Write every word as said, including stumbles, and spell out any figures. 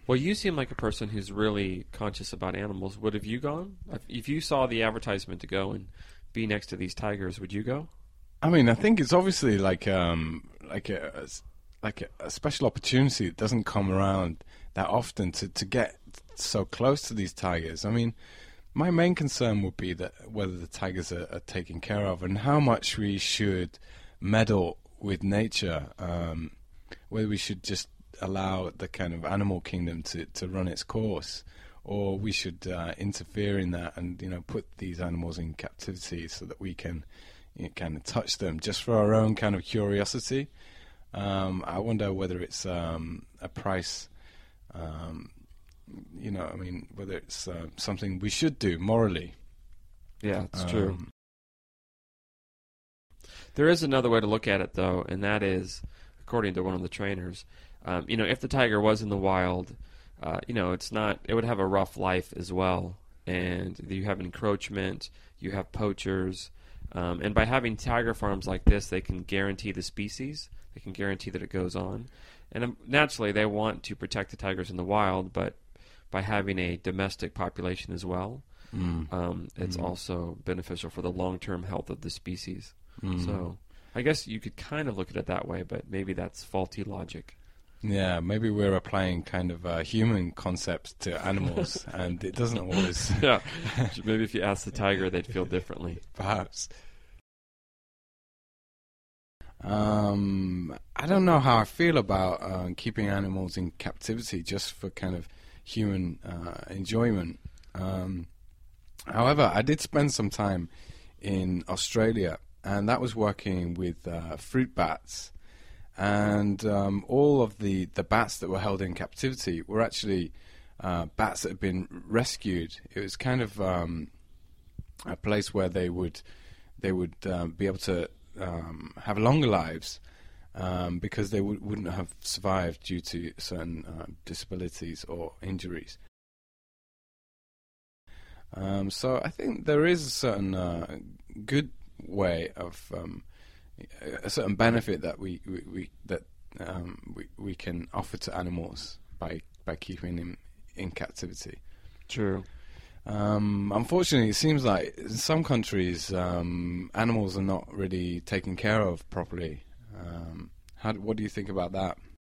Well, you seem like a person who's really conscious about animals. Would have you gone? If, if you saw the advertisement to go and be next to these tigers, would you go? I mean, I think it's obviously like um, like a like a, a special opportunity that doesn't come around that often to, to get so close to these tigers. I mean, my main concern would be that whether the tigers are, are taken care of and how much we should meddle with nature, um, whether we should just allow the kind of animal kingdom to, to run its course, or we should uh, interfere in that and, you know, put these animals in captivity so that we can, you know, kind of touch them just for our own kind of curiosity. Um, I wonder whether it's um, a price, um, you know, I mean, whether it's uh, something we should do morally. Yeah, it's Um, true. There is another way to look at it, though, and that is, according to one of the trainers, um, you know, if the tiger was in the wild, uh, you know, it's not, it would have a rough life as well. And you have encroachment, you have poachers, um, and by having tiger farms like this, they can guarantee the species, they can guarantee that it goes on. And um, naturally, they want to protect the tigers in the wild, but by having a domestic population as well, mm, um, it's mm. also beneficial for the long-term health of the species. Mm. So I guess you could kind of look at it that way, but maybe that's faulty logic. Yeah, maybe we're applying kind of uh, human concepts to animals, and it doesn't always. Yeah, maybe if you ask the tiger, they'd feel differently. Perhaps. Um, I don't know how I feel about uh, keeping animals in captivity just for kind of human uh, enjoyment. Um, however, I did spend some time in Australia, and that was working with uh, fruit bats. And um, all of the, the bats that were held in captivity were actually uh, bats that had been rescued. It was kind of um, a place where they would they would um, be able to um, have longer lives um, because they w- wouldn't have survived due to certain uh, disabilities or injuries. Um, so I think there is a certain uh, good way of um, a certain benefit that we, we, we that um, we we can offer to animals by by keeping them in captivity. True. Um, unfortunately, it seems like in some countries um, animals are not really taken care of properly. Um, how, what do you think about that?